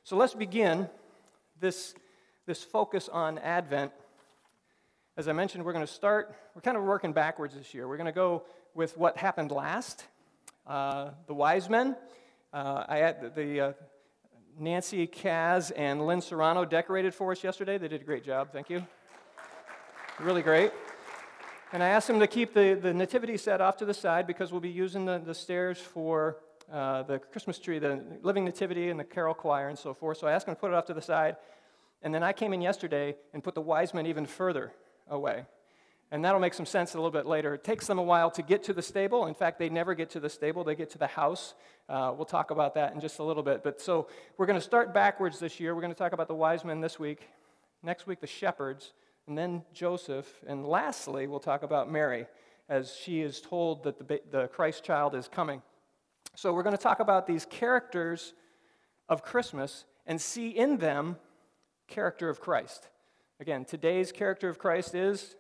So let's begin this focus on Advent. As I mentioned, we're kind of working backwards this year. We're going to go with what happened last, the wise men. I had Nancy Kaz and Lynn Serrano decorated for us yesterday. They did a great job. Thank you. Really great. And I asked them to keep the nativity set off to the side because we'll be using the stairs for the Christmas tree, the Living Nativity and the carol choir and so forth. So I asked them to put it off to the side. And then I came in yesterday and put the wise men even further away. And that'll make some sense a little bit later. It takes them a while to get to the stable. In fact, they never get to the stable. They get to the house. We'll talk about that in just a little bit. But so we're going to start backwards this year. We're going to talk about the wise men this week. Next week, the shepherds. And then Joseph. And lastly, we'll talk about Mary as she is told that the Christ child is coming. So we're going to talk about these characters of Christmas and see in them character of Christ. Again, today's character of Christ is,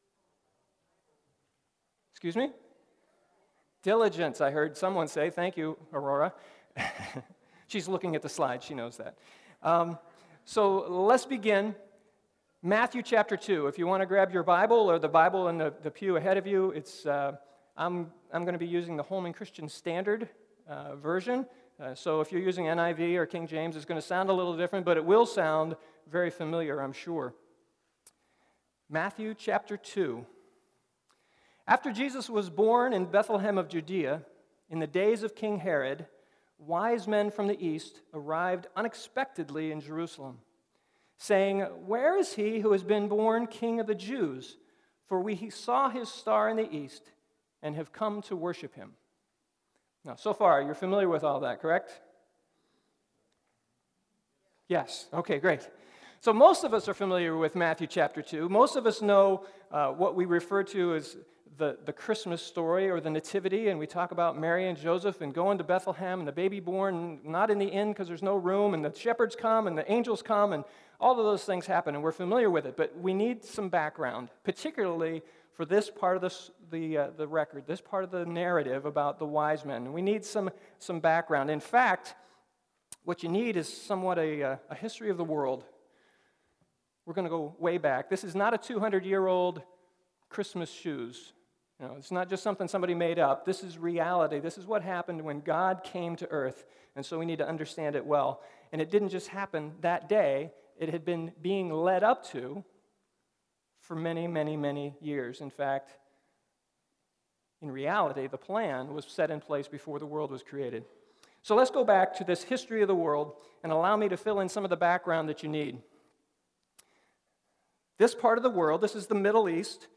excuse me? Diligence, I heard someone say. Thank you, Aurora. She's looking at the slide. She knows that. So let's begin. Matthew chapter 2. If you want to grab your Bible or the Bible in the pew ahead of you, I'm going to be using the Holman Christian Standard version. So if you're using NIV or King James, it's going to sound a little different, but it will sound very familiar, I'm sure. Matthew chapter 2. After Jesus was born in Bethlehem of Judea, in the days of King Herod, wise men from the east arrived unexpectedly in Jerusalem, saying, "Where is he who has been born King of the Jews? For we saw his star in the east and have come to worship him." Now, so far, you're familiar with all that, correct? Yes. Okay, great. So most of us are familiar with Matthew chapter 2. Most of us know what we refer to as the Christmas story or the Nativity, and we talk about Mary and Joseph and going to Bethlehem and the baby born, not in the inn because there's no room, and the shepherds come and the angels come, and all of those things happen, and we're familiar with it. But we need some background, particularly for this part of the record, this part of the narrative about the wise men. We need some background. In fact, what you need is somewhat a history of the world. We're going to go way back. This is not a 200-year-old Christmas shoes. It's not just something somebody made up. This is reality. This is what happened when God came to earth, and so we need to understand it well. And it didn't just happen that day. It had been being led up to for many, many, many years. In fact, in reality, the plan was set in place before the world was created. So let's go back to this history of the world and allow me to fill in some of the background that you need. This part of the world, this is the Middle East.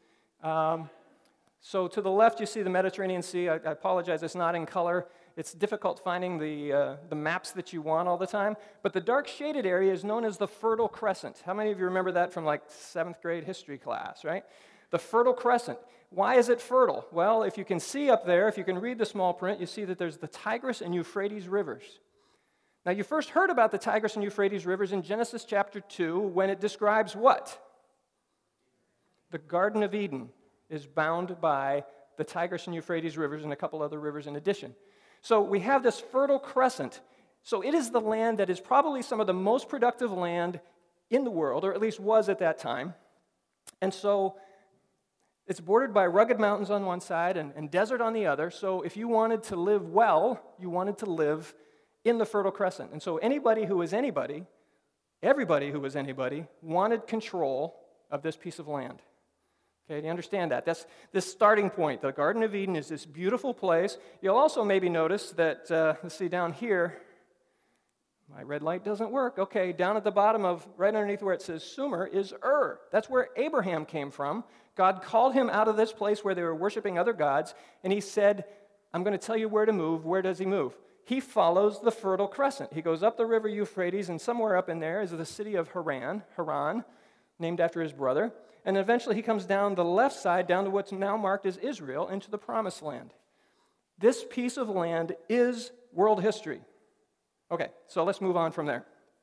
So to the left, you see the Mediterranean Sea. I apologize, it's not in color. It's difficult finding the maps that you want all the time. But the dark shaded area is known as the Fertile Crescent. How many of you remember that from like 7th grade history class, right? The Fertile Crescent. Why is it fertile? Well, if you can see up there, if you can read the small print, you see that there's the Tigris and Euphrates rivers. Now, you first heard about the Tigris and Euphrates rivers in Genesis chapter 2 when it describes what? The Garden of Eden is bound by the Tigris and Euphrates rivers and a couple other rivers in addition. So we have this Fertile Crescent. So it is the land that is probably some of the most productive land in the world, or at least was at that time. And so it's bordered by rugged mountains on one side and desert on the other. So if you wanted to live well, you wanted to live in the Fertile Crescent. And so anybody who was anybody, everybody who was anybody, wanted control of this piece of land. Okay, do you understand that? That's this starting point. The Garden of Eden is this beautiful place. You'll also maybe notice that, let's see down here, my red light doesn't work. Okay, down at the bottom of, right underneath where it says Sumer is Ur. That's where Abraham came from. God called him out of this place where they were worshiping other gods, and he said, I'm going to tell you where to move. Where does he move? He follows the Fertile Crescent. He goes up the river Euphrates, and somewhere up in there is the city of Haran, named after his brother. And eventually he comes down the left side, down to what's now marked as Israel, into the Promised Land. This piece of land is world history. Okay, so let's move on from there.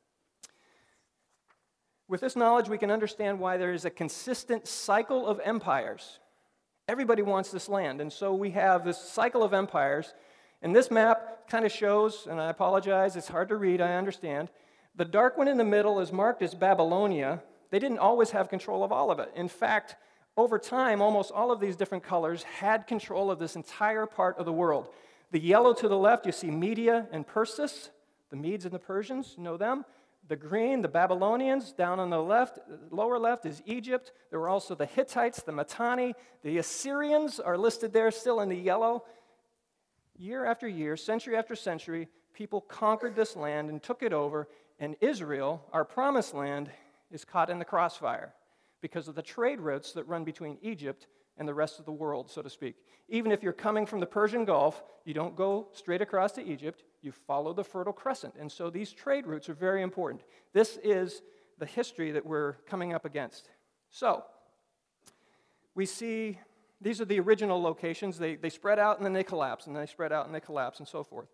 With this knowledge, we can understand why there is a consistent cycle of empires. Everybody wants this land, and so we have this cycle of empires. And this map kind of shows, and I apologize, it's hard to read, I understand, The dark one in the middle is marked as Babylonia. They didn't always have control of all of it. In fact, over time, almost all of these different colors had control of this entire part of the world. The yellow to the left, you see Media and Persis, the Medes and the Persians, you know them. The green, the Babylonians, down on the left, lower left is Egypt. There were also the Hittites, the Mitanni. The Assyrians are listed there still in the yellow. Year after year, century after century, people conquered this land and took it over, and Israel, our promised land, is caught in the crossfire because of the trade routes that run between Egypt and the rest of the world, so to speak. Even if you're coming from the Persian Gulf, you don't go straight across to Egypt, you follow the Fertile Crescent. And so these trade routes are very important. This is the history that we're coming up against. So, we see these are the original locations. They spread out and then they collapse, and then they spread out and they collapse, and so forth.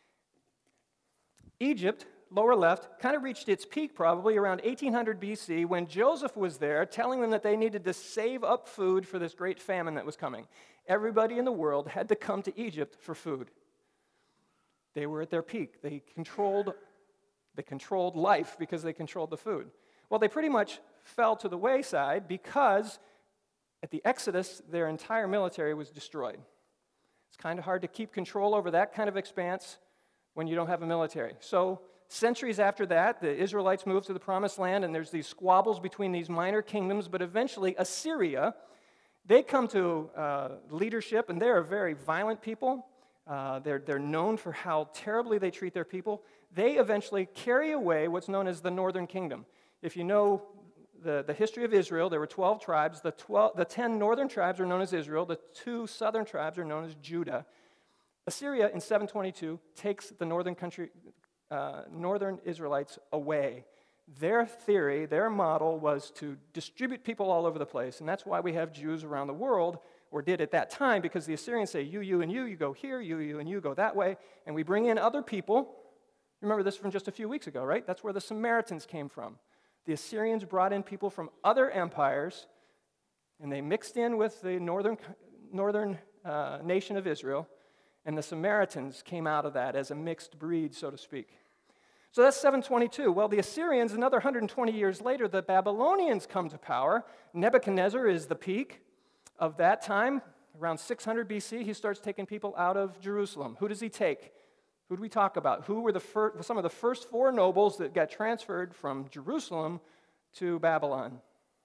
Egypt, lower left, kind of reached its peak probably around 1800 BC when Joseph was there telling them that they needed to save up food for this great famine that was coming. Everybody in the world had to come to Egypt for food. They were at their peak. They controlled life because they controlled the food. Well, they pretty much fell to the wayside because at the Exodus, their entire military was destroyed. It's kind of hard to keep control over that kind of expanse when you don't have a military. So centuries after that, the Israelites moved to the Promised Land, and there's these squabbles between these minor kingdoms, but eventually Assyria, they come to leadership, and they're a very violent people. They're known for how terribly they treat their people. They eventually carry away what's known as the Northern Kingdom. If you know the history of Israel, there were 12 tribes. The 10 northern tribes are known as Israel. The 2 southern tribes are known as Judah. Assyria in 722 takes the northern Israelites away. Their theory, their model was to distribute people all over the place, and that's why we have Jews around the world, or did at that time, because the Assyrians say, you, and you go here, you, and you go that way, and we bring in other people. Remember this from just a few weeks ago, right? That's where the Samaritans came from. The Assyrians brought in people from other empires, and they mixed in with the northern nation of Israel, and the Samaritans came out of that as a mixed breed, so to speak. So that's 722. Well, the Assyrians, another 120 years later, the Babylonians come to power. Nebuchadnezzar is the peak of that time. Around 600 BC, he starts taking people out of Jerusalem. Who does he take? Who do we talk about? Who were some of the first 4 nobles that got transferred from Jerusalem to Babylon?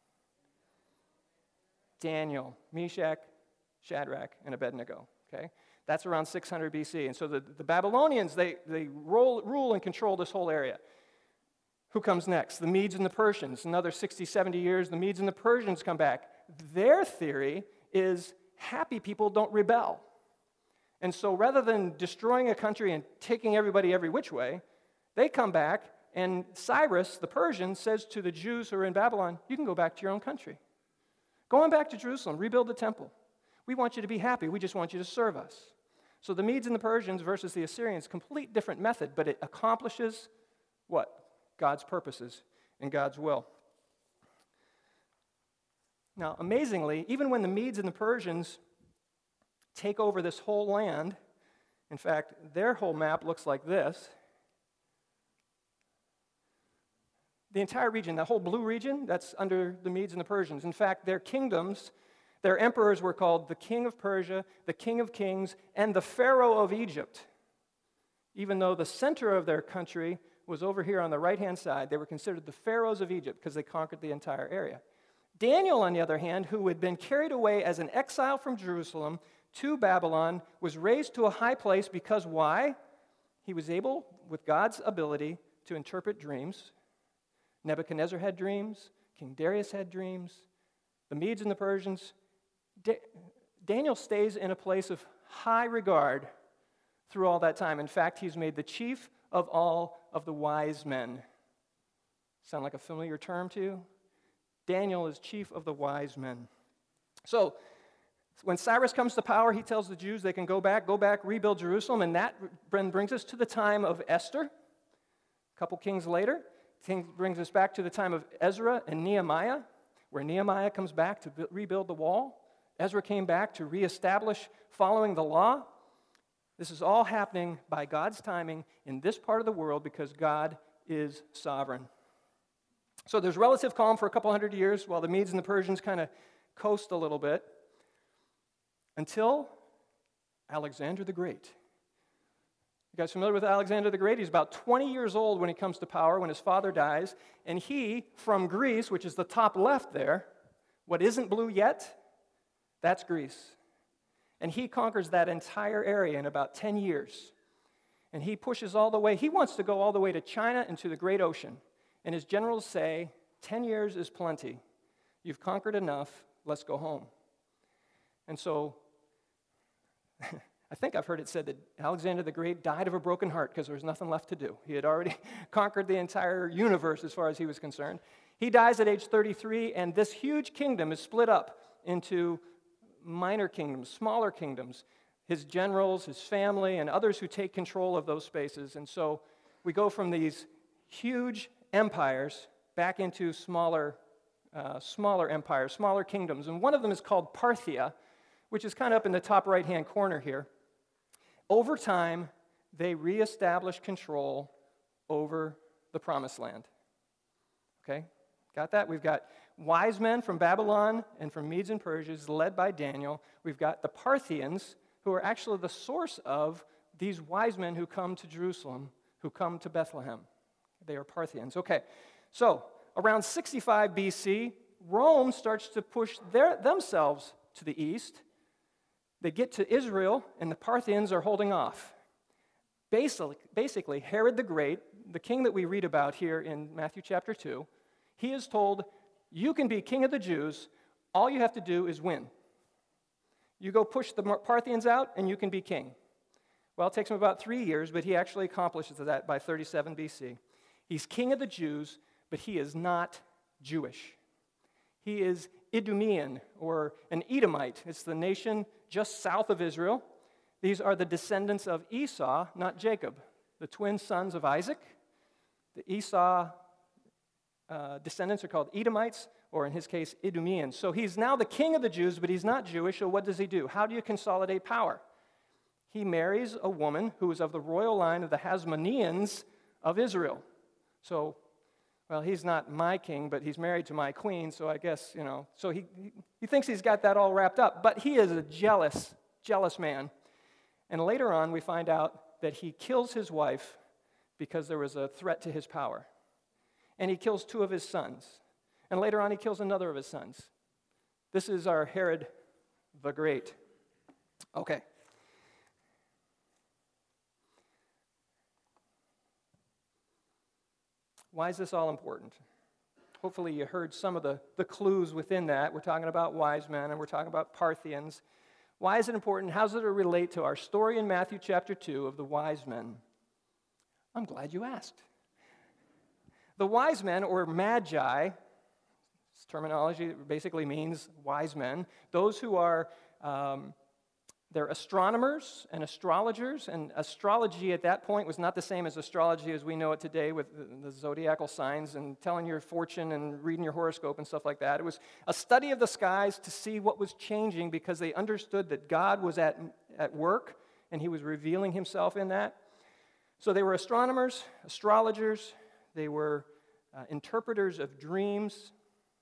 Daniel, Meshach, Shadrach, and Abednego. Okay? That's around 600 BC. And so the Babylonians, they rule and control this whole area. Who comes next? The Medes and the Persians. Another 60, 70 years, the Medes and the Persians come back. Their theory is happy people don't rebel. And so rather than destroying a country and taking everybody every which way, they come back, and Cyrus, the Persian, says to the Jews who are in Babylon, you can go back to your own country. Go on back to Jerusalem, rebuild the temple. We want you to be happy. We just want you to serve us. So the Medes and the Persians versus the Assyrians, complete different method, but it accomplishes what? God's purposes and God's will. Now, amazingly, even when the Medes and the Persians take over this whole land, in fact, their whole map looks like this. The entire region, the whole blue region, that's under the Medes and the Persians. In fact, their kingdoms, their emperors were called the king of Persia, the king of kings, and the pharaoh of Egypt. Even though the center of their country was over here on the right-hand side, they were considered the pharaohs of Egypt because they conquered the entire area. Daniel, on the other hand, who had been carried away as an exile from Jerusalem to Babylon, was raised to a high place because why? He was able, with God's ability, to interpret dreams. Nebuchadnezzar had dreams. King Darius had dreams. The Medes and the Persians. Daniel stays in a place of high regard through all that time. In fact, he's made the chief of all of the wise men. Sound like a familiar term to you? Daniel is chief of the wise men. So, when Cyrus comes to power, he tells the Jews they can go back, rebuild Jerusalem, and that brings us to the time of Esther. A couple kings later, brings us back to the time of Ezra and Nehemiah, where Nehemiah comes back to rebuild the wall. Ezra came back to reestablish following the law. This is all happening by God's timing in this part of the world because God is sovereign. So there's relative calm for a couple hundred years while the Medes and the Persians kind of coast a little bit until Alexander the Great. You guys familiar with Alexander the Great? He's about 20 years old when he comes to power, when his father dies, and he, from Greece, which is the top left there, what isn't blue yet, that's Greece. And he conquers that entire area in about 10 years. And he pushes all the way, he wants to go all the way to China and to the Great Ocean. And his generals say, 10 years is plenty. You've conquered enough, let's go home. And so, I think I've heard it said that Alexander the Great died of a broken heart because there was nothing left to do. He had already conquered the entire universe as far as he was concerned. He dies at age 33, and this huge kingdom is split up into minor kingdoms, smaller kingdoms. His generals, his family, and others who take control of those spaces. And so we go from these huge empires back into smaller empires, smaller kingdoms. And one of them is called Parthia, which is kind of up in the top right-hand corner here. Over time, they reestablish control over the Promised Land. Okay, got that? We've got wise men from Babylon and from Medes and Persians led by Daniel. We've got the Parthians, who are actually the source of these wise men who come to Jerusalem, who come to Bethlehem. They are Parthians. Okay, so around 65 BC, Rome starts to push themselves to the east. They get to Israel, and the Parthians are holding off. Basically, Herod the Great, the king that we read about here in Matthew chapter 2, he is told, you can be king of the Jews, all you have to do is win. You go push the Parthians out, and you can be king. Well, it takes him about 3 years, but he actually accomplishes that by 37 BC. He's king of the Jews, but he is not Jewish. He is Idumean, or an Edomite. It's the nation just south of Israel. These are the descendants of Esau, not Jacob, the twin sons of Isaac. The Esau descendants are called Edomites, or in his case, Idumeans. So he's now the king of the Jews, but he's not Jewish, so what does he do? How do you consolidate power? He marries a woman who is of the royal line of the Hasmoneans of Israel. So, well, he's not my king, but he's married to my queen, so I guess, so he thinks he's got that all wrapped up, but he is a jealous man. And later on, we find out that he kills his wife because there was a threat to his power. And he kills 2 of his sons. And later on, he kills another of his sons. This is our Herod the Great. Okay. Why is this all important? Hopefully you heard some of the clues within that. We're talking about wise men, and we're talking about Parthians. Why is it important? How does it relate to our story in Matthew chapter 2 of the wise men? I'm glad you asked. The wise men, or magi, this terminology basically means wise men, those who are they're astronomers and astrologers, and astrology at that point was not the same as astrology as we know it today with the zodiacal signs and telling your fortune and reading your horoscope and stuff like that. It was a study of the skies to see what was changing because they understood that God was at work and he was revealing himself in that. So they were astronomers, astrologers, they were interpreters of dreams.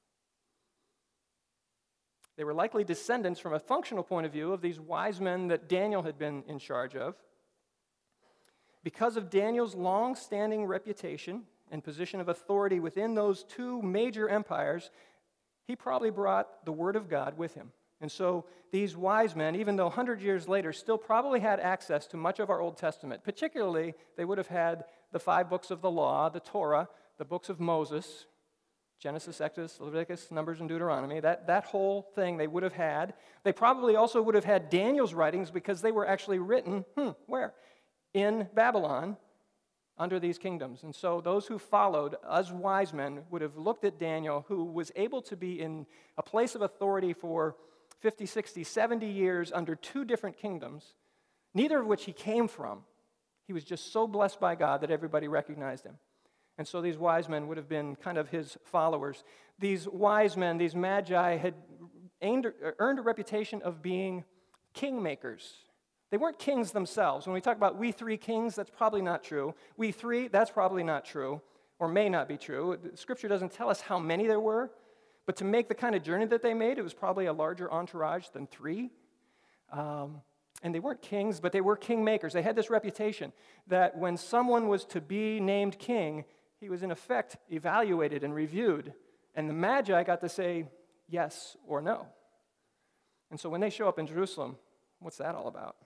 They were likely descendants from a functional point of view of these wise men that Daniel had been in charge of. Because of Daniel's long-standing reputation and position of authority within those 2 major empires, he probably brought the Word of God with him. And so these wise men, even though 100 years later, still probably had access to much of our Old Testament. Particularly, they would have had the 5 books of the law, the Torah, the books of Moses, Genesis, Exodus, Leviticus, Numbers, and Deuteronomy, that whole thing they would have had. They probably also would have had Daniel's writings because they were actually written, where? In Babylon, under these kingdoms. And so those who followed, as wise men, would have looked at Daniel, who was able to be in a place of authority for 50, 60, 70 years under 2 different kingdoms, neither of which he came from. He was just so blessed by God that everybody recognized him. And so these wise men would have been kind of his followers. These wise men, these magi, had earned a reputation of being kingmakers. They weren't kings themselves. When we talk about we 3 kings, that's probably not true. We 3, that's probably not true. or may not be true. Scripture doesn't tell us how many there were, but to make the kind of journey that they made, it was probably a larger entourage than 3. And they weren't kings, but they were kingmakers. They had this reputation that when someone was to be named king, he was in effect evaluated and reviewed. And the Magi got to say yes or no. And so when they show up in Jerusalem, what's that all about?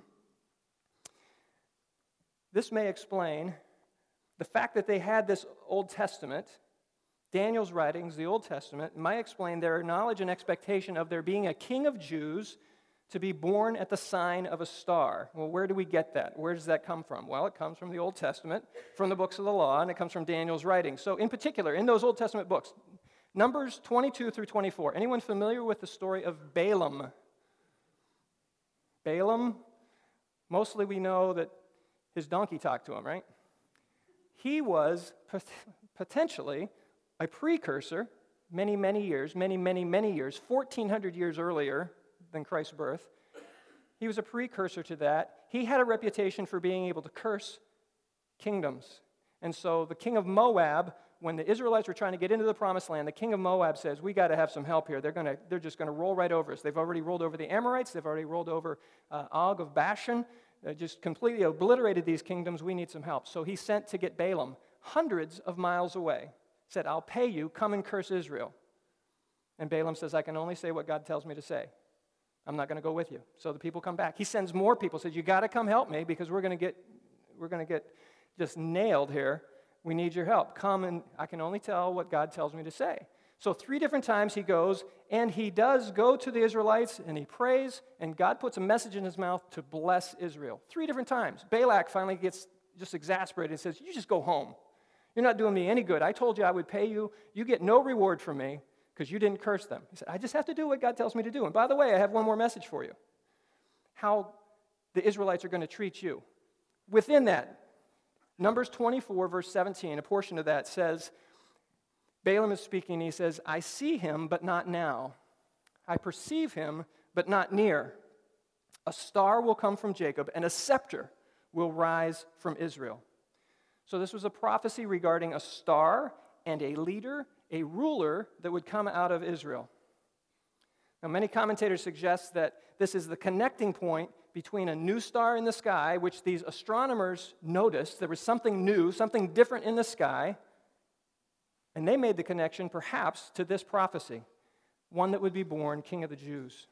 This may explain the fact that they had this Old Testament, Daniel's writings, the Old Testament, might explain their knowledge and expectation of there being a king of Jews to be born at the sign of a star. Well, where do we get that? Where does that come from? Well, it comes from the Old Testament, from the books of the law, and it comes from Daniel's writings. So in particular, in those Old Testament books, Numbers 22 through 24. Anyone familiar with the story of Balaam? Balaam, mostly we know that his donkey talked to him, right? He was potentially a precursor, many years, 1,400 years earlier than Christ's birth. He was a precursor to that. He had a reputation for being able to curse kingdoms. And so the king of Moab, when the Israelites were trying to get into the promised land, the king of Moab says, we got to have some help here. They're just going to roll right over us. They've already rolled over the Amorites. They've already rolled over Og of Bashan. Just completely obliterated these kingdoms. We need some help. So he sent to get Balaam hundreds of miles away. Said, I'll pay you. Come and curse Israel. And Balaam says, I can only say what God tells me to say. I'm not going to go with you. So the people come back. He sends more people. Says, you got to come help me because we're going to get just nailed here. We need your help. Come, and I can only tell what God tells me to say. So 3 different times he goes, and he does go to the Israelites, and he prays, and God puts a message in his mouth to bless Israel. 3 different times. Balak finally gets just exasperated and says, you just go home. You're not doing me any good. I told you I would pay you. You get no reward from me because you didn't curse them. He said, I just have to do what God tells me to do. And by the way, I have one more message for you. How the Israelites are going to treat you. Within that, Numbers 24, verse 17, a portion of that says, Balaam is speaking, and he says, I see him, but not now. I perceive him, but not near. A star will come from Jacob, and a scepter will rise from Israel. So this was a prophecy regarding a star and a leader, a ruler that would come out of Israel. Now, many commentators suggest that this is the connecting point between a new star in the sky, which these astronomers noticed there was something new, something different in the sky, and they made the connection, perhaps, to this prophecy, one that would be born king of the Jews.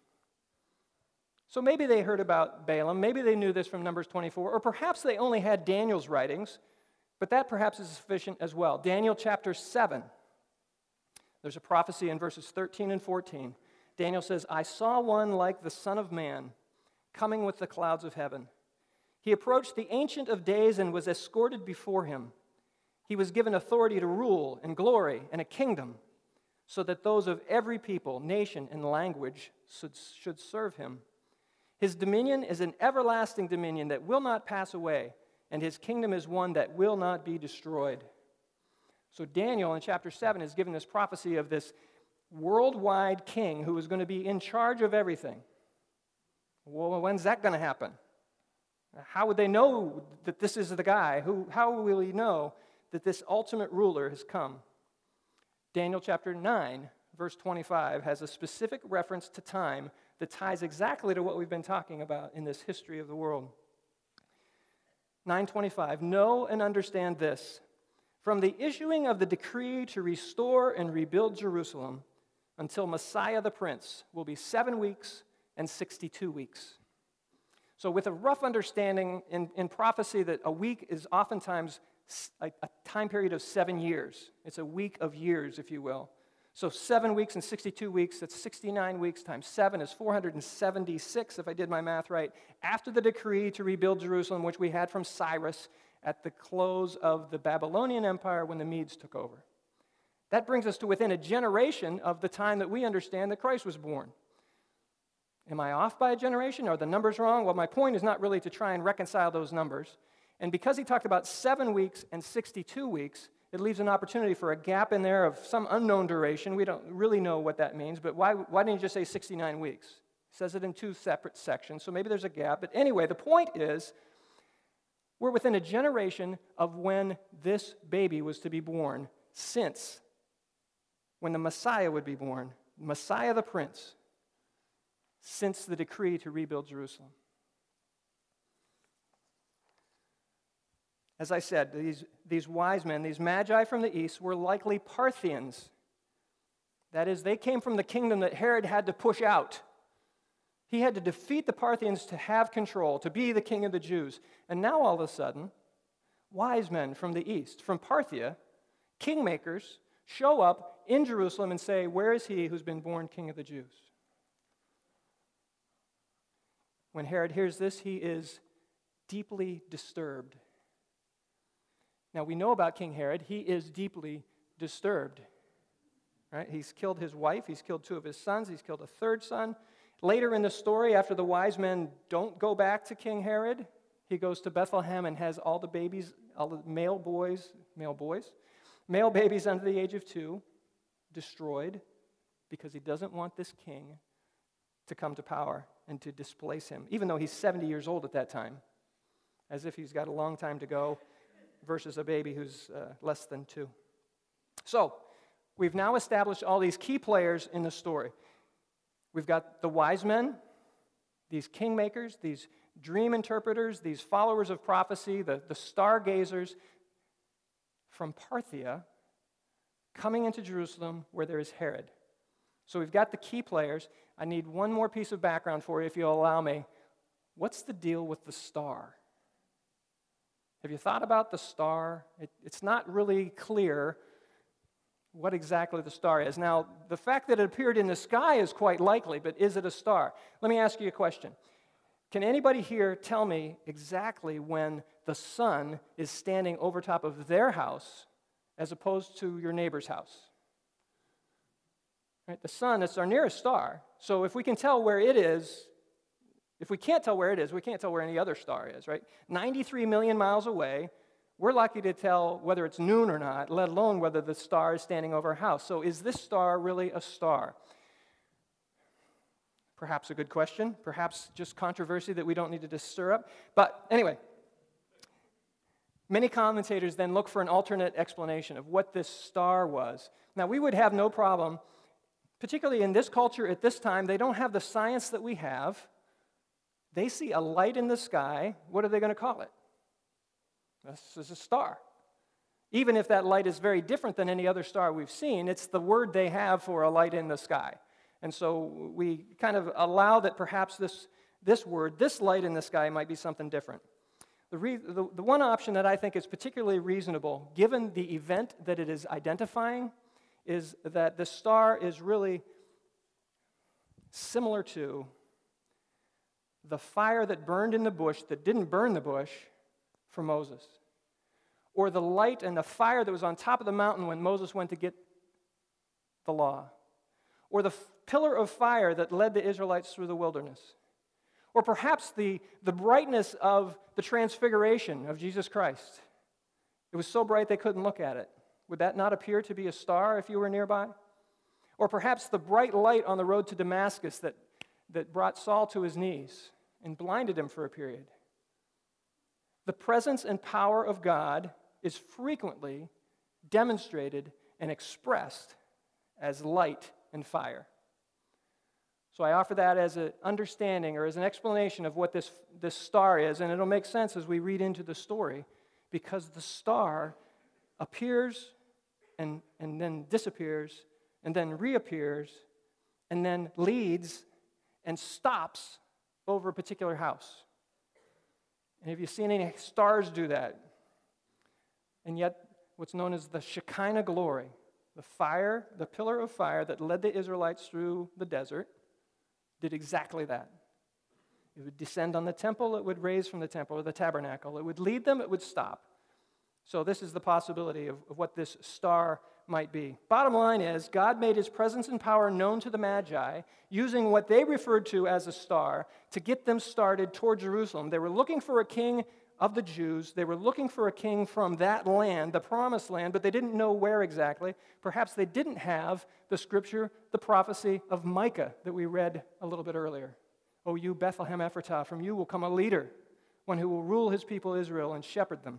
So maybe they heard about Balaam, maybe they knew this from Numbers 24, or perhaps they only had Daniel's writings, but that perhaps is sufficient as well. Daniel chapter 7, there's a prophecy in verses 13 and 14. Daniel says, I saw one like the Son of Man coming with the clouds of heaven. He approached the Ancient of Days and was escorted before him. He was given authority to rule and glory and a kingdom, so that those of every people, nation, and language should serve him. His dominion is an everlasting dominion that will not pass away, and his kingdom is one that will not be destroyed. So Daniel in chapter 7 is given this prophecy of this worldwide king who is going to be in charge of everything. Well, when's that going to happen? How would they know that this is the guy? How will he know that this ultimate ruler has come? Daniel chapter 9, verse 25, has a specific reference to time that ties exactly to what we've been talking about in this history of the world. 9:25, know and understand this. From the issuing of the decree to restore and rebuild Jerusalem until Messiah the Prince will be 7 weeks and 62 weeks. So with a rough understanding in prophecy that a week is oftentimes a time period of 7 years. It's a week of years, if you will. So 7 weeks and 62 weeks, that's 69 weeks times 7 is 476, if I did my math right, after the decree to rebuild Jerusalem, which we had from Cyrus at the close of the Babylonian Empire when the Medes took over. That brings us to within a generation of the time that we understand that Christ was born. Am I off by a generation? Are the numbers wrong? Well, my point is not really to try and reconcile those numbers. And because he talked about 7 weeks and 62 weeks, it leaves an opportunity for a gap in there of some unknown duration. We don't really know what that means, but why didn't he just say 69 weeks? He says it in 2 separate sections, so maybe there's a gap. But anyway, the point is, We're within a generation of when this baby was to be born, since when the Messiah would be born, Messiah the Prince, since the decree to rebuild Jerusalem. As I said, these wise men, these magi from the east, were likely Parthians. That is, they came from the kingdom that Herod had to push out. He had to defeat the Parthians to have control, to be the king of the Jews. And now all of a sudden, wise men from the east, from Parthia, kingmakers, show up in Jerusalem and say, "Where is he who's been born king of the Jews?" When Herod hears this, he is deeply disturbed. Now, we know about King Herod. He is deeply disturbed. Right? He's killed his wife. He's killed 2 of his sons. He's killed a 3rd son. Later in the story, after the wise men don't go back to King Herod, he goes to Bethlehem and has all the babies, all the male babies under the age of 2 destroyed because he doesn't want this king to come to power and to displace him, even though he's 70 years old at that time, as if he's got a long time to go versus a baby who's less than 2. So, we've now established all these key players in the story. We've got the wise men, these kingmakers, these dream interpreters, these followers of prophecy, the stargazers from Parthia coming into Jerusalem where there is Herod. So we've got the key players. I need one more piece of background for you, if you'll allow me. What's the deal with the star? Have you thought about the star? It's not really clear what exactly the star is. Now, the fact that it appeared in the sky is quite likely, but is it a star? Let me ask you a question. Can anybody here tell me exactly when the sun is standing over top of their house as opposed to your neighbor's house? Right? The sun is our nearest star. So if we can tell where it is, if we can't tell where it is, we can't tell where any other star is, right? 93 million miles away, we're lucky to tell whether it's noon or not, let alone whether the star is standing over our house. So is this star really a star? Perhaps a good question, perhaps just controversy that we don't need to stir up. But anyway, many commentators then look for an alternate explanation of what this star was. Now, we would have no problem, particularly in this culture at this time, they don't have the science that we have. They see a light in the sky. What are they going to call it? This is a star. Even if that light is very different than any other star we've seen, it's the word they have for a light in the sky. And so we kind of allow that perhaps this word, this light in the sky, might be something different. The one option that I think is particularly reasonable, given the event that it is identifying, is that the star is really similar to the fire that burned in the bush that didn't burn the bush for Moses, or the light and the fire that was on top of the mountain when Moses went to get the law, or the pillar of fire that led the Israelites through the wilderness, or perhaps the brightness of the transfiguration of Jesus Christ. It was so bright they couldn't look at it. Would that not appear to be a star if you were nearby? Or perhaps the bright light on the road to Damascus that brought Saul to his knees and blinded him for a period. The presence and power of God is frequently demonstrated and expressed as light and fire. So I offer that as an understanding or as an explanation of what this star is, and it'll make sense as we read into the story, because the star appears and then disappears and then reappears and then leads and stops over a particular house. And have you seen any stars do that? And yet, what's known as the Shekinah glory, the fire, the pillar of fire that led the Israelites through the desert, did exactly that. It would descend on the temple, it would raise from the temple or the tabernacle. It would lead them, it would stop. So this is the possibility of what this star might be. Bottom line is, God made his presence and power known to the Magi, using what they referred to as a star to get them started toward Jerusalem. They were looking for a king of the Jews. They were looking for a king from that land, the promised land, but they didn't know where exactly. Perhaps they didn't have the scripture, the prophecy of Micah that we read a little bit earlier. "O you, Bethlehem Ephratah, from you will come a leader one who will rule his people Israel and shepherd them.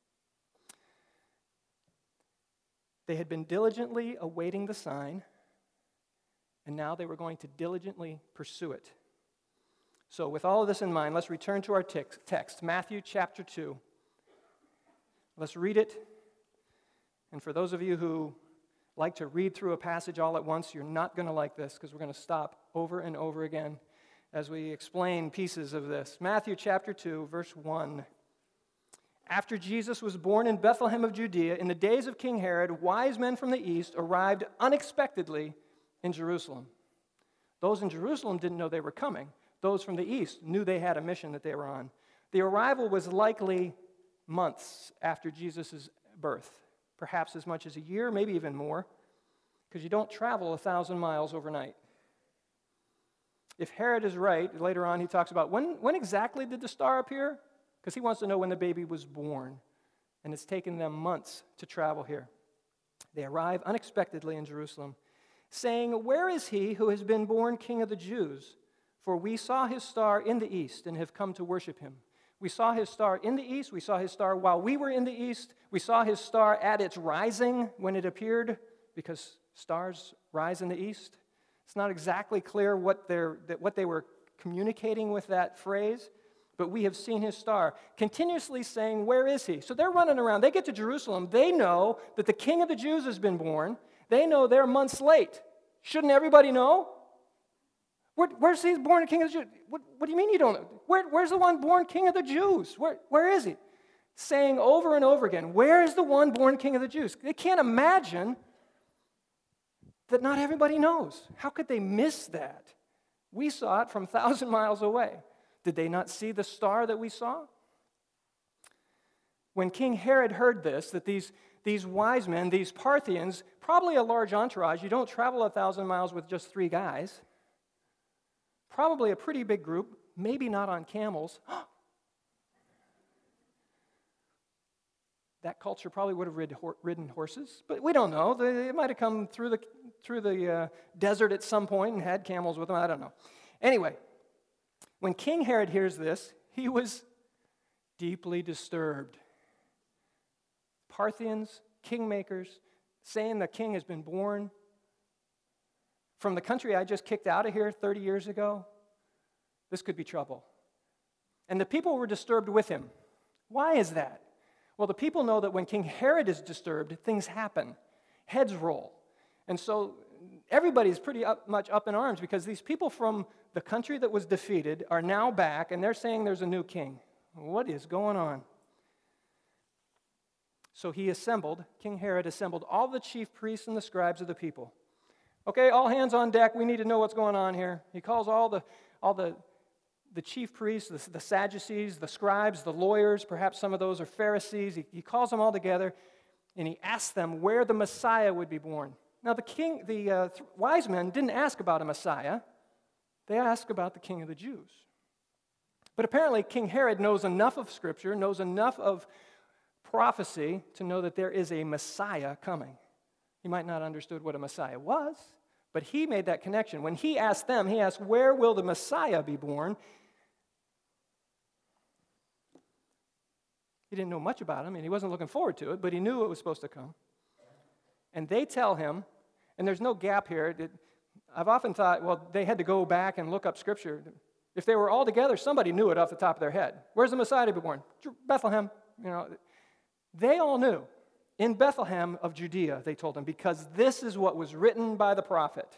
They had been diligently awaiting the sign, and now they were going to diligently pursue it. So with all of this in mind, let's return to our text, Matthew chapter 2. Let's read it. And for those of you who like to read through a passage all at once, you're not going to like this because we're going to stop over and over again as we explain pieces of this. Matthew chapter 2, verse 1. After Jesus was born in Bethlehem of Judea, in the days of King Herod, wise men from the east arrived unexpectedly in Jerusalem. Those in Jerusalem didn't know they were coming. Those from the east knew they had a mission that they were on. The arrival was likely months after Jesus' birth, perhaps as much as a year, maybe even more, because you don't travel 1,000 miles overnight. If Herod is right, later on he talks about when exactly did the star appear? Because he wants to know when the baby was born, and it's taken them months to travel here. They arrive unexpectedly in Jerusalem, saying, "Where is he who has been born King of the Jews? For we saw his star in the east and have come to worship him." We saw his star in the east. We saw his star while we were in the east. We saw his star at its rising when it appeared, because stars rise in the east. It's not exactly clear what they were communicating with that phrase, but we have seen his star, continuously saying, "Where is he?" So they're running around. They get to Jerusalem. They know that the King of the Jews has been born. They know they're months late. Shouldn't everybody know? Where's he born King of the Jews? What do you mean you don't know? Where's the one born King of the Jews? Where is he? Saying over and over again, "Where is the one born King of the Jews?" They can't imagine that not everybody knows. How could they miss that? We saw it from 1,000 miles away. Did they not see the star that we saw? When King Herod heard this, that these wise men, these Parthians, probably a large entourage, you don't travel 1,000 miles with just 3 guys, probably a pretty big group, maybe not on camels. That culture probably would have ridden horses, but we don't know. They might have come through the desert at some point and had camels with them. I don't know. Anyway, when King Herod hears this, he was deeply disturbed. Parthians, kingmakers, saying the king has been born from the country I just kicked out of here 30 years ago. This could be trouble. And the people were disturbed with him. Why is that? Well, the people know that when King Herod is disturbed, things happen. Heads roll. And so everybody's pretty much up in arms because these people from the country that was defeated are now back, and they're saying there's a new king. What is going on? So King Herod assembled all the chief priests and the scribes of the people. Okay, all hands on deck. We need to know what's going on here. He calls all the chief priests, the Sadducees, the scribes, the lawyers, perhaps some of those are Pharisees. He calls them all together, and he asks them where the Messiah would be born. Now, the wise men didn't ask about a Messiah. They asked about the King of the Jews. But apparently, King Herod knows enough of Scripture, knows enough of prophecy to know that there is a Messiah coming. He might not have understood what a Messiah was, but he made that connection. When he asked them, he asked, "Where will the Messiah be born?" He didn't know much about him, and he wasn't looking forward to it, but he knew it was supposed to come. And they tell him, and there's no gap here. I've often thought, well, they had to go back and look up Scripture. If they were all together, somebody knew it off the top of their head. Where's the Messiah to be born? Bethlehem. They all knew. In Bethlehem of Judea, they told him, because this is what was written by the prophet.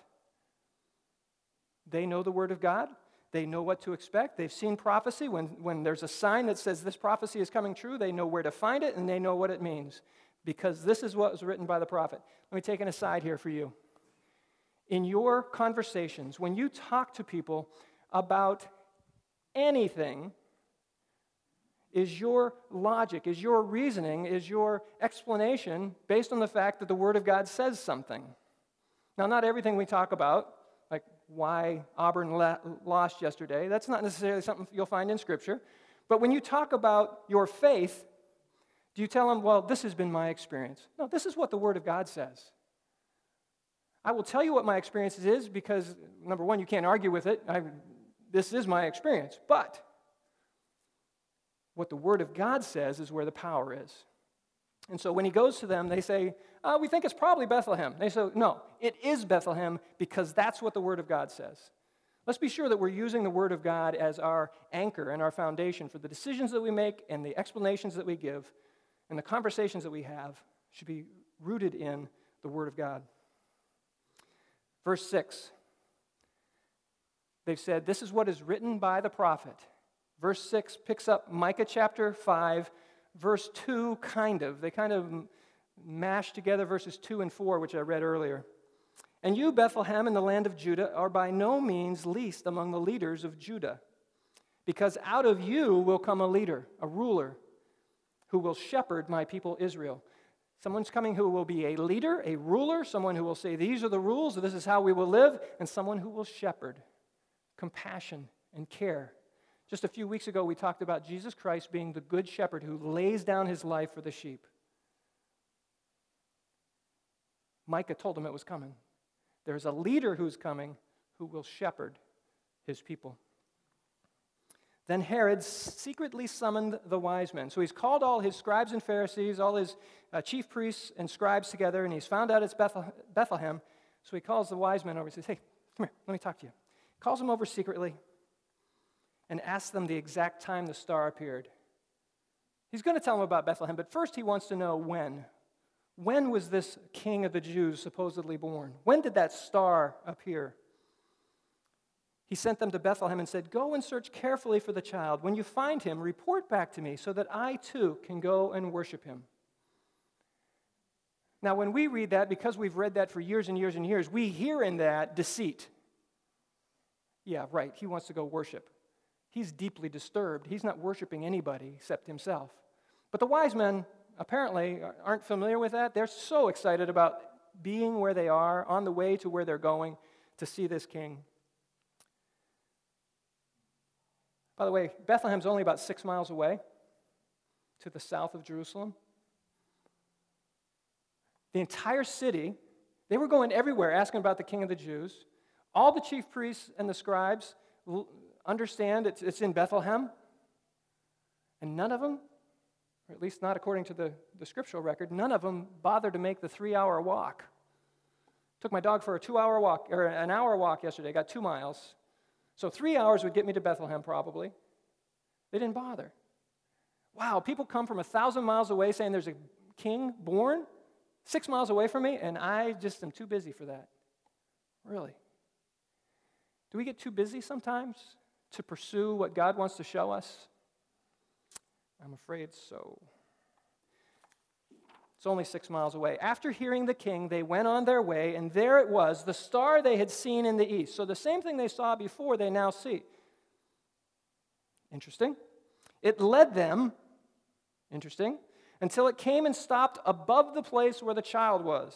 They know the Word of God. They know what to expect. They've seen prophecy. When there's a sign that says this prophecy is coming true, they know where to find it, and they know what it means, because this is what was written by the prophet. Let me take an aside here for you. In your conversations, when you talk to people about anything, is your logic, is your reasoning, is your explanation based on the fact that the Word of God says something? Now, not everything we talk about, like why Auburn lost yesterday, that's not necessarily something you'll find in Scripture. But when you talk about your faith, do you tell them, well, this has been my experience? No, this is what the Word of God says. I will tell you what my experience is because, number one, you can't argue with it. This is my experience. But What the Word of God says is where the power is. And so when he goes to them, they say, we think it's probably Bethlehem. They say, no, it is Bethlehem because that's what the Word of God says. Let's be sure that we're using the Word of God as our anchor and our foundation for the decisions that we make and the explanations that we give and the conversations that we have should be rooted in the Word of God. Verse 6, they've said, this is what is written by the prophet. Verse 6 picks up Micah chapter 5, verse 2, kind of. They kind of mash together verses 2 and 4, which I read earlier. And you, Bethlehem, in the land of Judah, are by no means least among the leaders of Judah, because out of you will come a leader, a ruler, who will shepherd my people Israel. Someone's coming who will be a leader, a ruler, someone who will say, these are the rules, this is how we will live, and someone who will shepherd, compassion and care. Just a few weeks ago, we talked about Jesus Christ being the good shepherd who lays down his life for the sheep. Micah told him it was coming. There's a leader who's coming who will shepherd his people. Then Herod secretly summoned the wise men. So he's called all his scribes and Pharisees, all his chief priests and scribes together, and he's found out it's Bethlehem. So he calls the wise men over and says, hey, come here, let me talk to you. Calls them over secretly and asks them the exact time the star appeared. He's going to tell them about Bethlehem, but first he wants to know when. When was this king of the Jews supposedly born? When did that star appear? He sent them to Bethlehem and said, go and search carefully for the child. When you find him, report back to me so that I too can go and worship him. Now, when we read that, because we've read that for years and years and years, we hear in that deceit. Yeah, right, he wants to go worship. He's deeply disturbed. He's not worshiping anybody except himself. But the wise men apparently aren't familiar with that. They're so excited about being where they are, on the way to where they're going to see this king. By the way, Bethlehem's only about 6 miles away to the south of Jerusalem. The entire city, they were going everywhere asking about the king of the Jews. All the chief priests and the scribes understand it's in Bethlehem. And none of them, or at least not according to the scriptural record, none of them bothered to make the 3-hour walk. Took my dog for a 2-hour walk, or an hour walk yesterday, got 2 miles. So 3 hours would get me to Bethlehem probably. They didn't bother. Wow, people come from 1,000 miles away saying there's a king born 6 miles away from me, and I just am too busy for that. Really? Do we get too busy sometimes to pursue what God wants to show us? I'm afraid so. It's only 6 miles away. After hearing the king, they went on their way, and there it was, the star they had seen in the east. So the same thing they saw before, they now see. Interesting. It led them, interesting, until it came and stopped above the place where the child was.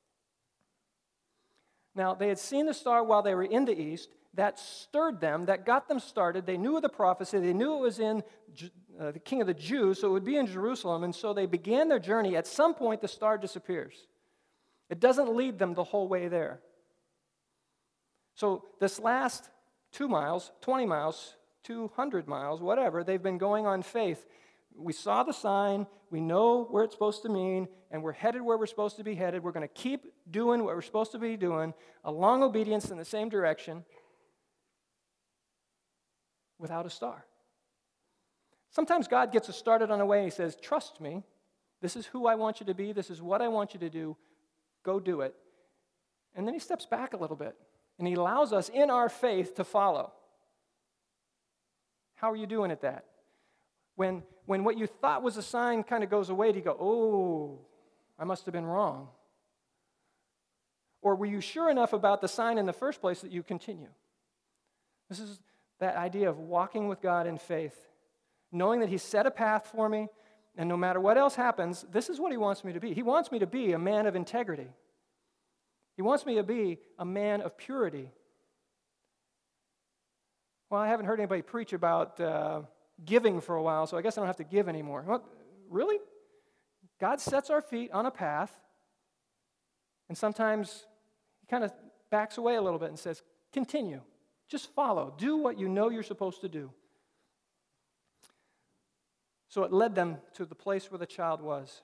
Now, they had seen the star while they were in the east. That stirred them, that got them started. They knew of the prophecy. They knew it was in the king of the Jews, so it would be in Jerusalem. And so they began their journey. At some point, the star disappears. It doesn't lead them the whole way there. So this last 2 miles, 20 miles, 200 miles, whatever, they've been going on faith. We saw the sign, we know where it's supposed to mean, and we're headed where we're supposed to be headed. We're going to keep doing what we're supposed to be doing, along obedience in the same direction, without a star. Sometimes God gets us started on a way and he says, trust me, this is who I want you to be, this is what I want you to do, go do it. And then he steps back a little bit, and he allows us in our faith to follow. How are you doing at that? When what you thought was a sign kind of goes away, do you go, oh, I must have been wrong? Or were you sure enough about the sign in the first place that you continue? This is that idea of walking with God in faith, knowing that He set a path for me, and no matter what else happens, this is what He wants me to be. He wants me to be a man of integrity. He wants me to be a man of purity. Well, I haven't heard anybody preach about giving for a while, so I guess I don't have to give anymore. What? Really? God sets our feet on a path, and sometimes He kind of backs away a little bit and says, continue. Just follow. Do what you know you're supposed to do. So it led them to the place where the child was.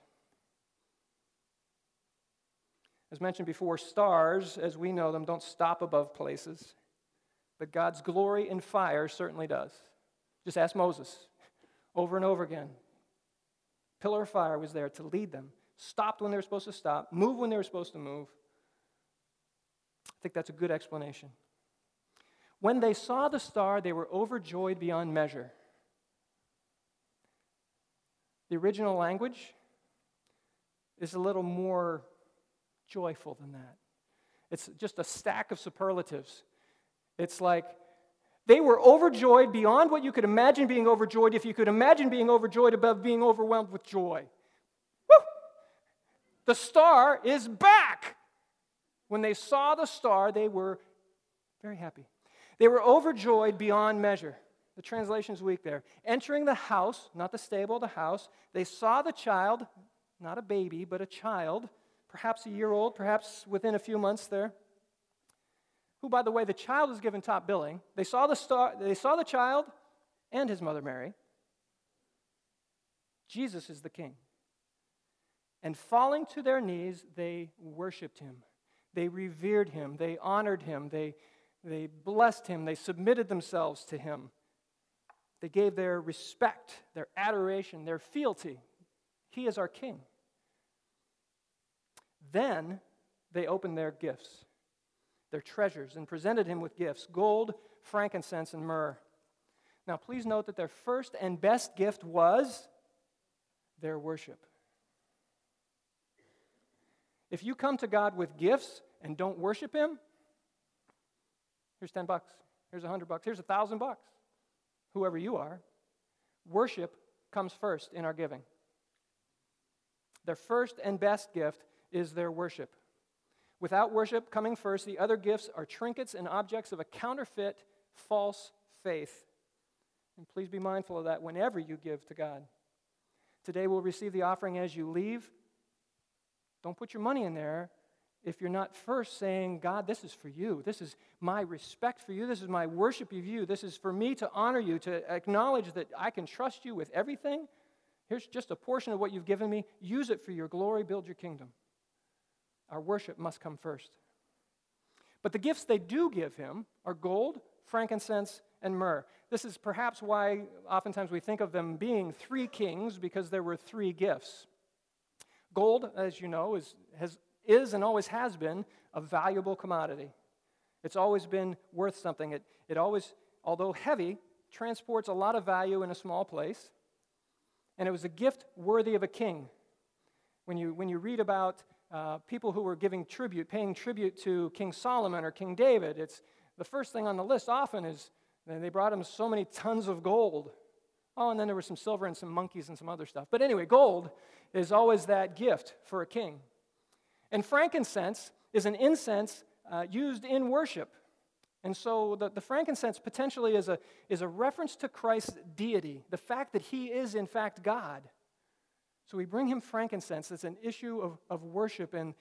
As mentioned before, stars, as we know them, don't stop above places. But God's glory in fire certainly does. Just ask Moses over and over again. Pillar of fire was there to lead them. Stopped when they were supposed to stop. Moved when they were supposed to move. I think that's a good explanation. When they saw the star, they were overjoyed beyond measure. The original language is a little more joyful than that. It's just a stack of superlatives. It's like they were overjoyed beyond what you could imagine being overjoyed if you could imagine being overjoyed above being overwhelmed with joy. Woo! The star is back. When they saw the star, they were very happy. They were overjoyed beyond measure. The translation's weak there. Entering the house, not the stable, the house, they saw the child, not a baby, but a child, perhaps a year old, perhaps within a few months there, who, by the way, the child was given top billing. They saw the star, they saw the child and his mother Mary. Jesus is the king. And falling to their knees, they worshiped him. They revered him. They honored him. They blessed him. They submitted themselves to him. They gave their respect, their adoration, their fealty. He is our king. Then they opened their gifts, their treasures, and presented him with gifts, gold, frankincense, and myrrh. Now, please note that their first and best gift was their worship. If you come to God with gifts and don't worship him, here's $10, here's $100, here's $1,000, whoever you are. Worship comes first in our giving. Their first and best gift is their worship. Without worship coming first, the other gifts are trinkets and objects of a counterfeit, false faith. And please be mindful of that whenever you give to God. Today we'll receive the offering as you leave. Don't put your money in there if you're not first saying, God, this is for you. This is my respect for you. This is my worship of you. This is for me to honor you, to acknowledge that I can trust you with everything. Here's just a portion of what you've given me. Use it for your glory. Build your kingdom. Our worship must come first. But the gifts they do give him are gold, frankincense, and myrrh. This is perhaps why oftentimes we think of them being three kings, because there were three gifts. Gold, as you know, is and always has been a valuable commodity. It's always been worth something. It always, although heavy, transports a lot of value in a small place. And it was a gift worthy of a king. When you read about people who were giving tribute, paying tribute to King Solomon or King David, it's the first thing on the list often is they brought him so many tons of gold. Oh, and then there was some silver and some monkeys and some other stuff. But anyway, gold is always that gift for a king. And frankincense is an incense used in worship. And so the frankincense potentially is a reference to Christ's deity, the fact that he is in fact God. So we bring him frankincense. It's an issue of worship and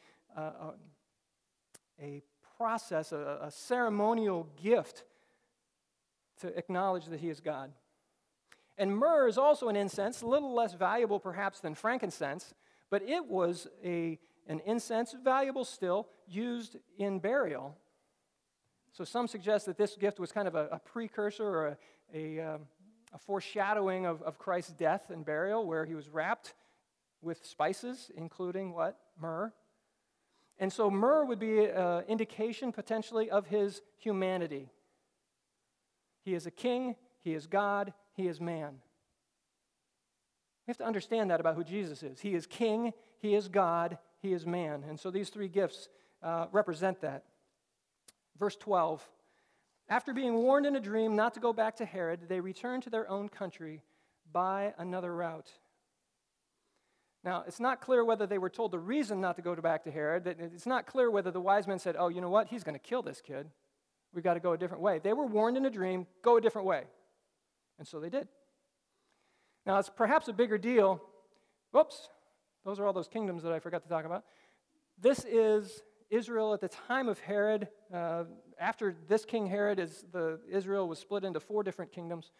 a process, a ceremonial gift to acknowledge that he is God. And myrrh is also an incense, a little less valuable perhaps than frankincense, but it was an incense, valuable still, used in burial. So some suggest that this gift was kind of a precursor or a foreshadowing of Christ's death and burial, where he was wrapped with spices, including what? Myrrh. And so myrrh would be an indication potentially of his humanity. He is a king, he is God, he is man. We have to understand that about who Jesus is. He is king, he is God, he is man. And so these three gifts represent that. Verse 12, after being warned in a dream not to go back to Herod, they returned to their own country by another route. Now, it's not clear whether they were told the reason not to go back to Herod. It's not clear whether the wise men said, oh, you know what, he's going to kill this kid. We've got to go a different way. They were warned in a dream, go a different way. And so they did. Now, it's perhaps a bigger deal. Whoops, those are all those kingdoms that I forgot to talk about. This is Israel at the time of Herod. After this King Herod, Israel was split into 4 different kingdoms.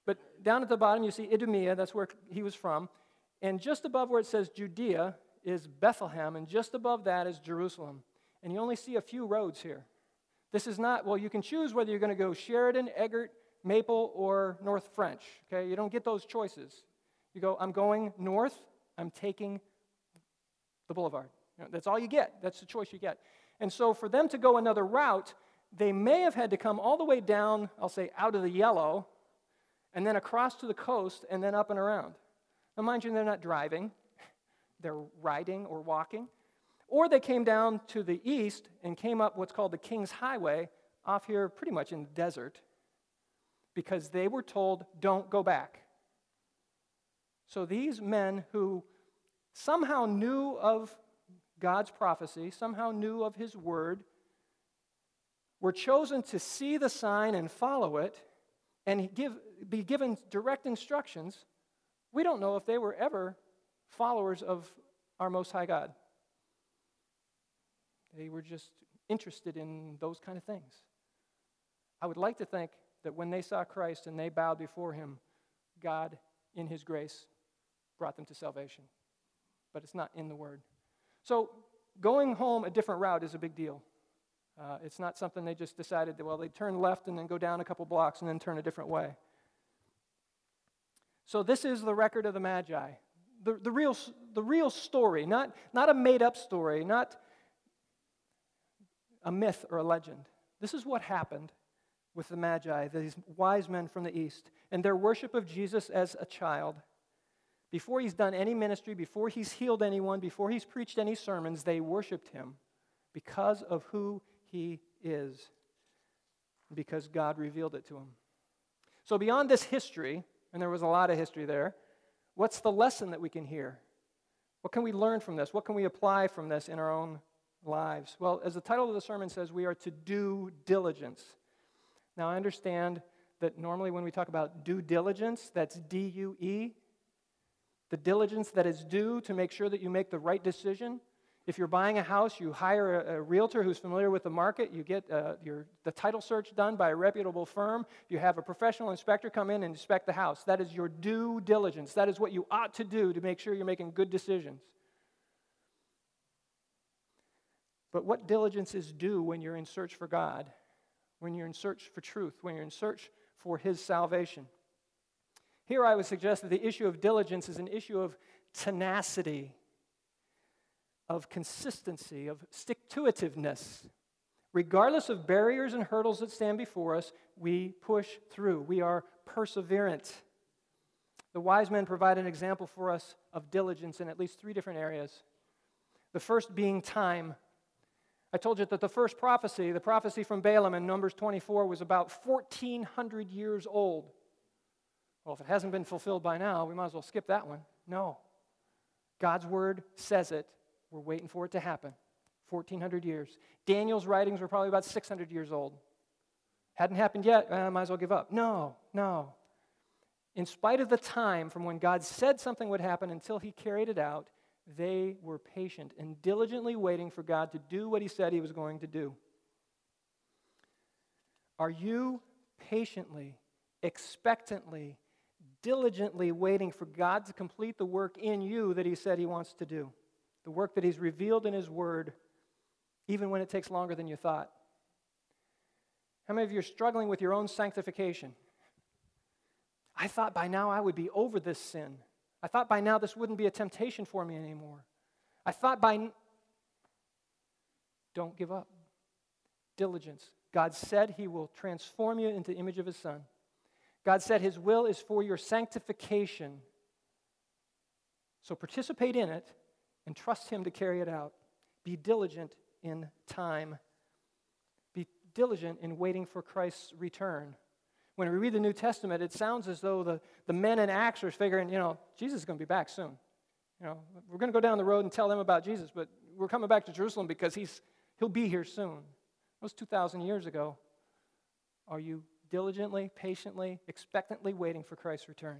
But down at the bottom, you see Idumea, that's where he was from. And just above where it says Judea is Bethlehem, and just above that is Jerusalem. And you only see a few roads here. This is not, well, you can choose whether you're going to go Sheridan, Eggert, Maple, or North French. Okay, you don't get those choices. You go, I'm going north, I'm taking the boulevard. That's all you get. That's the choice you get. And so for them to go another route, they may have had to come all the way down, I'll say, out of the yellow, and then across to the coast, and then up and around. Now, mind you, they're not driving. They're riding or walking. Or they came down to the east and came up what's called the King's Highway, off here pretty much in the desert, because they were told, don't go back. So these men who somehow knew of God's prophecy, somehow knew of his word, were chosen to see the sign and follow it and be given direct instructions. We don't know if they were ever followers of our Most High God. They were just interested in those kind of things. I would like to think that when they saw Christ and they bowed before him, God, in his grace, brought them to salvation. But it's not in the Word. So going home a different route is a big deal. It's not something they just decided that, well, they turn left and then go down a couple blocks and then turn a different way. So this is the record of the Magi. The real story, not a made-up story, not a myth or a legend. This is what happened with the Magi, these wise men from the east, and their worship of Jesus as a child. Before he's done any ministry, before he's healed anyone, before he's preached any sermons, they worshiped him because of who he is, because God revealed it to him. So beyond this history, and there was a lot of history there, what's the lesson that we can hear? What can we learn from this? What can we apply from this in our own lives? Well, as the title of the sermon says, we are to do diligence. Now, I understand that normally when we talk about due diligence, that's D-U-E, the diligence that is due to make sure that you make the right decision. If you're buying a house, you hire a realtor who's familiar with the market. You get the title search done by a reputable firm. You have a professional inspector come in and inspect the house. That is your due diligence. That is what you ought to do to make sure you're making good decisions. But what diligence is due when you're in search for God, when you're in search for truth, when you're in search for his salvation? Here I would suggest that the issue of diligence is an issue of tenacity, of consistency, of stick-to-itiveness. Regardless of barriers and hurdles that stand before us, we push through. We are perseverant. The wise men provide an example for us of diligence in at least 3 different areas. The first being time. I told you that the first prophecy, the prophecy from Balaam in Numbers 24, was about 1,400 years old. Well, if it hasn't been fulfilled by now, we might as well skip that one. No. God's word says it. We're waiting for it to happen. 1,400 years. Daniel's writings were probably about 600 years old. Hadn't happened yet, I might as well give up. No. In spite of the time from when God said something would happen until he carried it out, they were patient and diligently waiting for God to do what he said he was going to do. Are you patiently, expectantly, diligently waiting for God to complete the work in you that he said he wants to do? The work that he's revealed in his word, even when it takes longer than you thought. How many of you are struggling with your own sanctification? I thought by now I would be over this sin. I thought by now this wouldn't be a temptation for me anymore. I thought Don't give up. Diligence. God said he will transform you into the image of his Son. God said his will is for your sanctification. So participate in it and trust him to carry it out. Be diligent in time. Be diligent in waiting for Christ's return. When we read the New Testament, it sounds as though the men in Acts are figuring, Jesus is going to be back soon. We're going to go down the road and tell them about Jesus, but we're coming back to Jerusalem because he'll be here soon. That was 2,000 years ago. Are you diligently, patiently, expectantly waiting for Christ's return?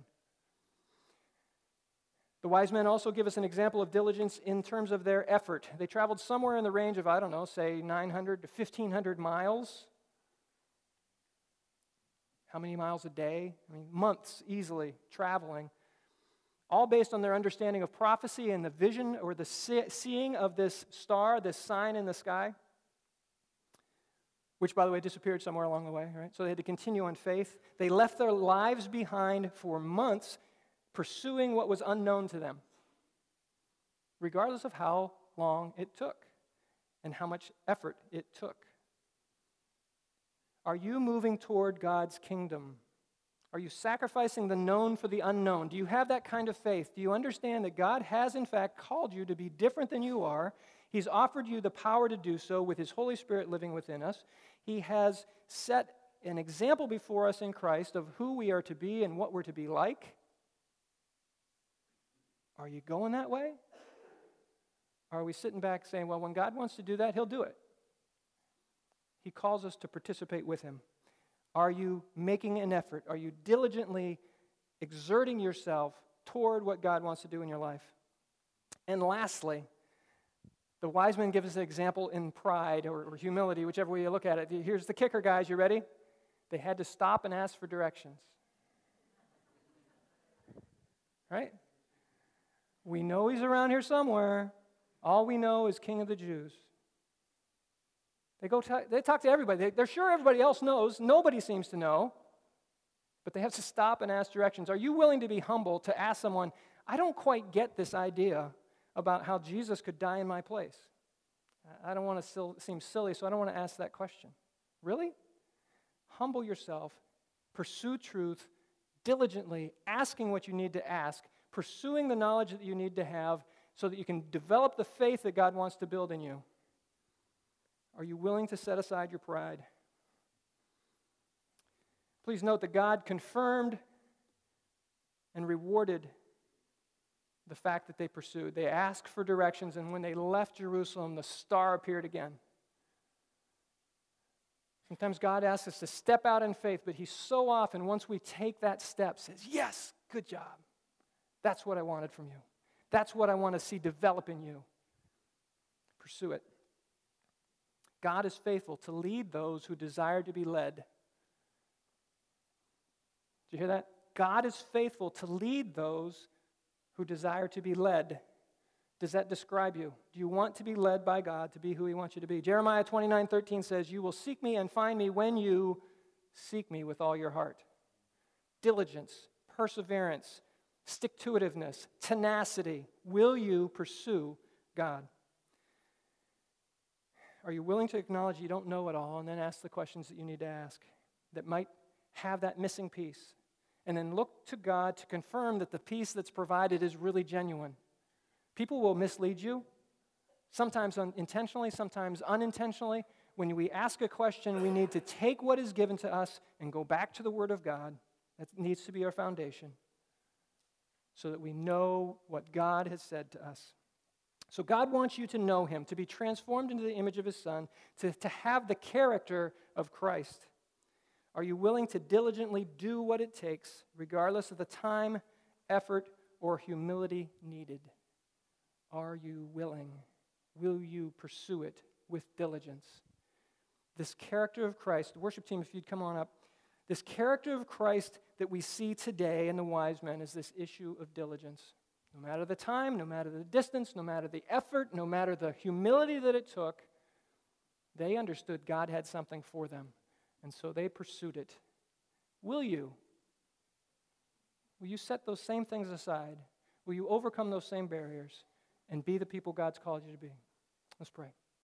The wise men also give us an example of diligence in terms of their effort. They traveled somewhere in the range of, say 900 to 1,500 miles. how many miles a day? I mean, months easily traveling, all based on their understanding of prophecy and the vision or the seeing of this star, this sign in the sky, which, by the way, disappeared somewhere along the way, right? So they had to continue on faith. They left their lives behind for months pursuing what was unknown to them, regardless of how long it took and how much effort it took. Are you moving toward God's kingdom? Are you sacrificing the known for the unknown? Do you have that kind of faith? Do you understand that God has, in fact, called you to be different than you are? He's offered you the power to do so with His Holy Spirit living within us. He has set an example before us in Christ of who we are to be and what we're to be like. Are you going that way? Or are we sitting back saying, well, when God wants to do that, He'll do it? He calls us to participate with Him. Are you making an effort? Are you diligently exerting yourself toward what God wants to do in your life? And lastly, the wise men give us an example in pride or humility, whichever way you look at it. Here's the kicker, guys. You ready? They had to stop and ask for directions. Right? We know He's around here somewhere. All we know is King of the Jews. They talk to everybody. They're sure everybody else knows. Nobody seems to know. But they have to stop and ask directions. Are you willing to be humble to ask someone, I don't quite get this idea about how Jesus could die in my place? I don't want to seem silly, so I don't want to ask that question. Really? Humble yourself. Pursue truth diligently, asking what you need to ask, pursuing the knowledge that you need to have so that you can develop the faith that God wants to build in you. Are you willing to set aside your pride? Please note that God confirmed and rewarded the fact that they pursued. They asked for directions, and when they left Jerusalem, the star appeared again. Sometimes God asks us to step out in faith, but He so often, once we take that step, says, yes, good job. That's what I wanted from you. That's what I want to see develop in you. Pursue it. God is faithful to lead those who desire to be led. Did you hear that? God is faithful to lead those who desire to be led. Does that describe you? Do you want to be led by God to be who He wants you to be? Jeremiah 29:13 says, you will seek me and find me when you seek me with all your heart. Diligence, perseverance, stick-to-itiveness, tenacity. Will you pursue God? Are you willing to acknowledge you don't know it all and then ask the questions that you need to ask that might have that missing piece? And then look to God to confirm that the piece that's provided is really genuine. People will mislead you, sometimes intentionally, sometimes unintentionally. When we ask a question, we need to take what is given to us and go back to the Word of God. That needs to be our foundation so that we know what God has said to us. So God wants you to know Him, to be transformed into the image of His Son, to have the character of Christ. Are you willing to diligently do what it takes, regardless of the time, effort, or humility needed? Are you willing? Will you pursue it with diligence? This character of Christ, the worship team, if you'd come on up, this character of Christ that we see today in the wise men is this issue of diligence. No matter the time, no matter the distance, no matter the effort, no matter the humility that it took, they understood God had something for them, and so they pursued it. Will you? Will you set those same things aside? Will you overcome those same barriers and be the people God's called you to be? Let's pray.